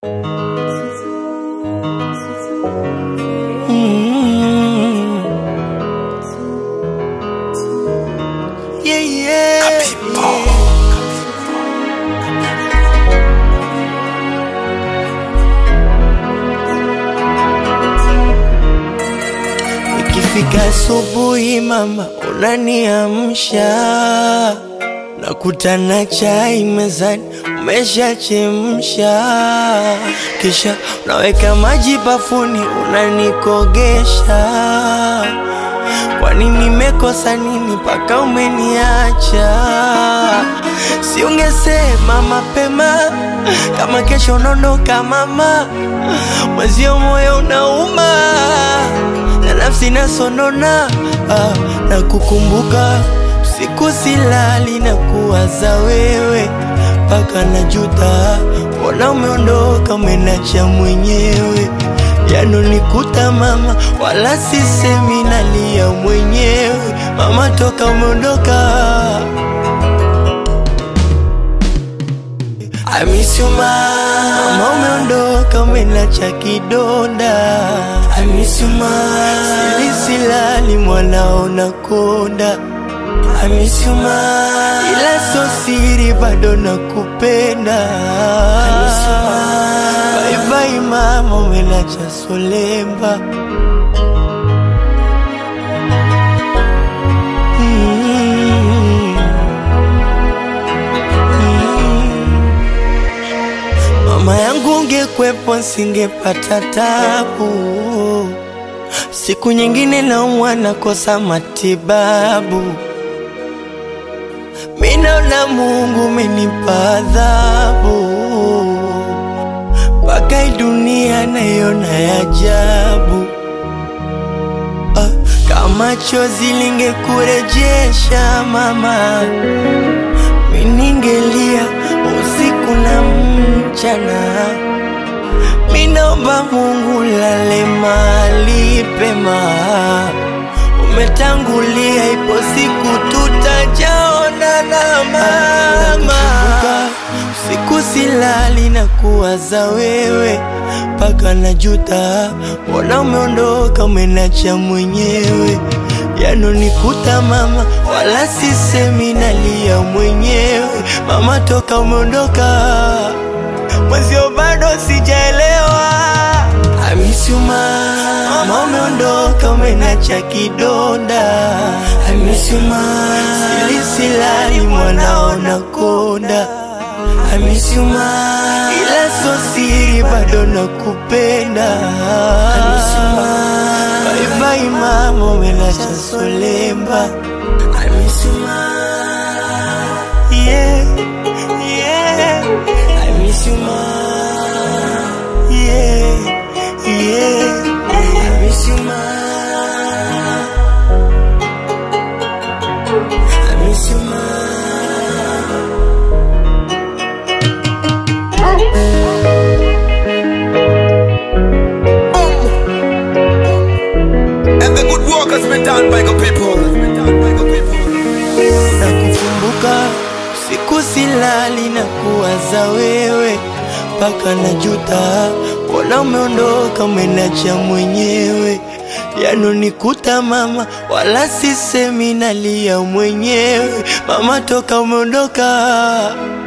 Yeah, yeah. Ikifika asubuhi mama unaniamsha, nakutana chai mezani umeshachemsha, kisha unaweka maji bafuni unanikogesha. Kwani nimekosa nini paka umeniacha? Si ungesema mapema kama kesho unaondoka mama, mwezio moyo unauma na nafsi nasonona. Na kukumbuka usiku silali na kuwaza wewe, paka najuta mbona umeondoka umenacha mwenyewe. Yanonikuta mama wala sisemi nalia mwenyewe, mama toka umeondoka. I miss you mama, umeondoka umenacha kidonda. I miss you mama, silali mwanao nakonda. I miss you mama, ila so siri bado nakupenda. I miss you mama, bye bye mama, umenacha solemba. Mama yangu ungekwepo singepata tabu, siku nyingine naumwa nakosa matibabu. Minaona Mungu umenipa adhabu, mpaka hii dunia naiona ya ajabu. Kama chozi lingekurejesha mama, miningelia usiku na mchana. Minaomba Mungu lale mahali pema, umetangulia ipo siku tutajaonana mama. Usiku silali na kuwaza wewe, paka najuta mbona umeondoka umenacha mwenyewe. Yanonikuta mama wala sisemi nalia mwenyewe, mama toka umeondoka mwezio bado sijaelewa. I miss you mama, umeondoka umenacha kidonda. I miss you mama, silali mwanao nakonda. I miss you mama, ila so siri bado nakupenda. I miss you mama, bye bye mama, umenacha solemba. I miss you mama, yeah, yeah. I miss you mama, yeah, yeah. I miss you mama, I miss you mama. And the good work has been done by the people. Nakukumbuka siku silali na kuwaza wewe, paka najuta mbona umeondoka umenacha mwenyewe. Yanonikuta mama wala sisemi nalia mwenyewe, mama toka umeondoka.